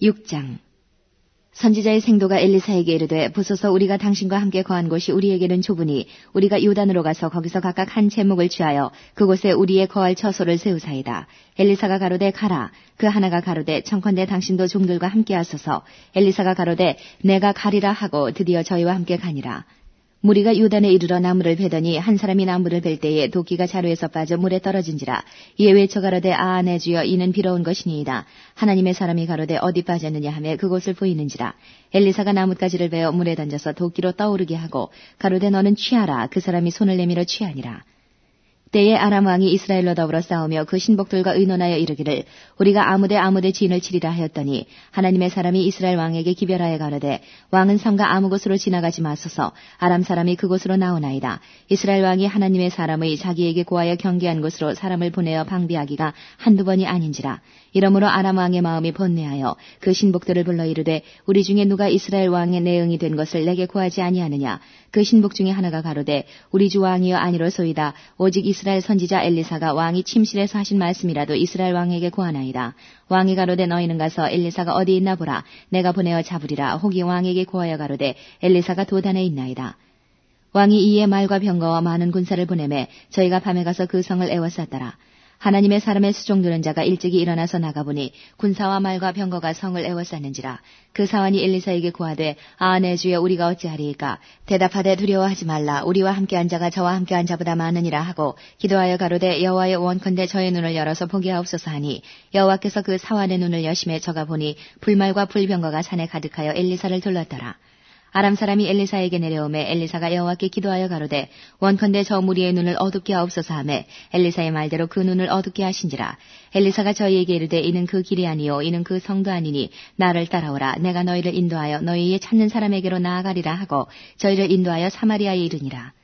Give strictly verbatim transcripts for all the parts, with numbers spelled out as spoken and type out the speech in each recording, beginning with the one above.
육 장. 선지자의 생도가 엘리사에게 이르되 보소서 우리가 당신과 함께 거한 곳이 우리에게는 좁으니 우리가 요단으로 가서 거기서 각각 한 제목을 취하여 그곳에 우리의 거할 처소를 세우사이다. 엘리사가 가로되 가라. 그 하나가 가로되 청컨대 당신도 종들과 함께 하소서. 엘리사가 가로되 내가 가리라 하고 드디어 저희와 함께 가니라. 무리가 요단에 이르러 나무를 베더니 한 사람이 나무를 벨 때에 도끼가 자루에서 빠져 물에 떨어진지라. 이에 외쳐 가로되 아 내 주여 이는 비로운 것이니이다. 하나님의 사람이 가로되 어디 빠졌느냐 하며 그곳을 보이는지라. 엘리사가 나뭇가지를 베어 물에 던져서 도끼로 떠오르게 하고 가로되 너는 취하라. 그 사람이 손을 내밀어 취하니라. 때에 아람 왕이 이스라엘로 더불어 싸우며 그 신복들과 의논하여 이르기를 우리가 아무데 아무데 진을 치리라 하였더니 하나님의 사람이 이스라엘 왕에게 기별하여 가로되 왕은 성과 아무 곳으로 지나가지 마소서. 아람 사람이 그곳으로 나오나이다. 이스라엘 왕이 하나님의 사람의 자기에게 고하여 경계한 곳으로 사람을 보내어 방비하기가 한두 번이 아닌지라. 이러므로 아람 왕의 마음이 번뇌하여 그 신복들을 불러 이르되 우리 중에 누가 이스라엘 왕의 내응이 된 것을 내게 고하지 아니하느냐. 그 신복 중에 하나가 가로되 우리 주 왕이여 아니로소이다. 오직 이스라엘 선지자 엘리사가 왕이 침실에서 하신 말씀이라도 이스라엘 왕에게 고하나이다. 왕이 가로되 너희는 가서 엘리사가 어디 있나 보라. 내가 보내어 잡으리라. 혹이 왕에게 고하여 가로되 엘리사가 도단에 있나이다. 왕이 이에 말과 병거와 많은 군사를 보내매 저희가 밤에 가서 그 성을 에워쌌더라. 하나님의 사람의 수종드는 자가 일찍이 일어나서 나가보니 군사와 말과 병거가 성을 에워쌌는지라. 그 사환이 엘리사에게 고하되 아 내 주여 우리가 어찌하리이까. 대답하되 두려워하지 말라. 우리와 함께한 자가 저와 함께한 자보다 많으니라 하고 기도하여 가로되 여호와의 원컨대 저의 눈을 열어서 보게 하옵소서 하니 여호와께서 그 사환의 눈을 여심해 저가 보니 불말과 불병거가 산에 가득하여 엘리사를 둘렀더라. 아람 사람이 엘리사에게 내려오매 엘리사가 여호와께 기도하여 가로되 원컨대 저 무리의 눈을 어둡게 하옵소서 하매 엘리사의 말대로 그 눈을 어둡게 하신지라. 엘리사가 저희에게 이르되 이는 그 길이 아니요 이는 그 성도 아니니 나를 따라오라. 내가 너희를 인도하여 너희의 찾는 사람에게로 나아가리라 하고 저희를 인도하여 사마리아에 이르니라.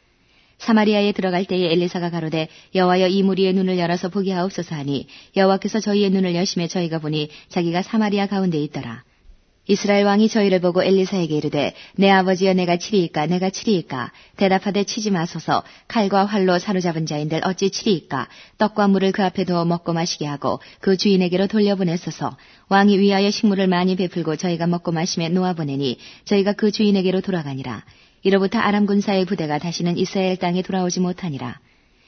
사마리아에 들어갈 때에 엘리사가 가로되 여호와여 이 무리의 눈을 열어서 보게 하옵소서 하니 여호와께서 저희의 눈을 여심해 저희가 보니 자기가 사마리아 가운데 있더라. 이스라엘 왕이 저희를 보고 엘리사에게 이르되 내 아버지여 내가 치리이까 내가 치리이까. 대답하되 치지 마소서. 칼과 활로 사로잡은 자인들 어찌 치리이까. 떡과 물을 그 앞에 두어 먹고 마시게 하고 그 주인에게로 돌려보냈소서. 왕이 위하여 식물을 많이 베풀고 저희가 먹고 마시며 놓아보내니 저희가 그 주인에게로 돌아가니라. 이로부터 아람 군사의 부대가 다시는 이스라엘 땅에 돌아오지 못하니라.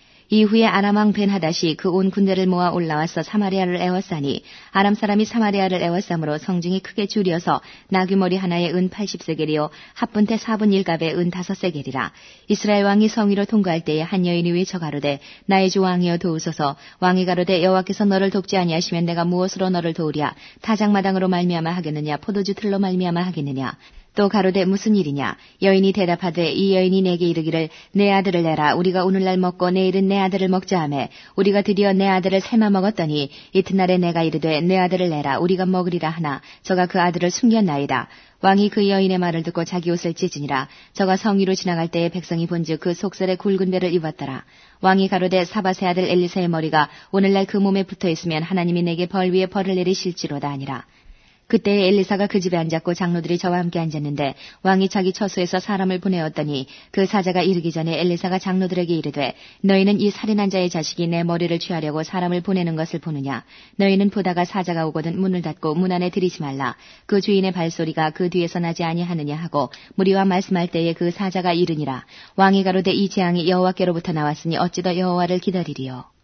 이후에 아람 왕 벤하닷이 그 온 군대를 모아 올라와서 사마리아를 에워싸니 아람 사람이 사마리아를 에워싸므로 성중이 크게 줄여서 나귀머리 하나에 은 팔십 세겔이요 합분태 사분 일갑에 은 다섯 세겔이라. 이스라엘 왕이 성 위로 통과할 때에 한 여인이 외쳐 가로되 나의 주 왕이여 도우소서. 왕이 가로되 여호와께서 너를 돕지 아니하시면 내가 무엇으로 너를 도우랴. 타작마당으로 말미암아 하겠느냐 포도주 틀로 말미암아 하겠느냐. 또 가로되 무슨 일이냐. 여인이 대답하되 이 여인이 내게 이르기를 내 아들을 내라. 우리가 오늘날 먹고 내일은 내 아들을 먹자 하매 우리가 드디어 내 아들을 삶아 먹었더니 이튿날에 내가 이르되 내 아들을 내라. 우리가 먹으리라 하나 저가 그 아들을 숨겼나이다. 왕이 그 여인의 말을 듣고 자기 옷을 찢으니라. 저가 성 위로 지나갈 때에 백성이 본즉 그 속살에 굵은 데를 입었더라. 왕이 가로되 사밧의 아들 엘리사의 머리가 오늘날 그 몸에 붙어 있으면 하나님이 내게 벌 위에 벌을 내리실지로다 하니라. 그때 엘리사가 그 집에 앉았고 장로들이 저와 함께 앉았는데 왕이 자기 처소에서 사람을 보내었더니 그 사자가 이르기 전에 엘리사가 장로들에게 이르되 너희는 이 살인한 자의 자식이 내 머리를 취하려고 사람을 보내는 것을 보느냐. 너희는 보다가 사자가 오거든 문을 닫고 문 안에 들이지 말라. 그 주인의 발소리가 그 뒤에서 나지 아니하느냐 하고 무리와 말씀할 때에 그 사자가 이르니라. 왕이 가로되 이 재앙이 여호와께로부터 나왔으니 어찌 더 여호와를 기다리리요.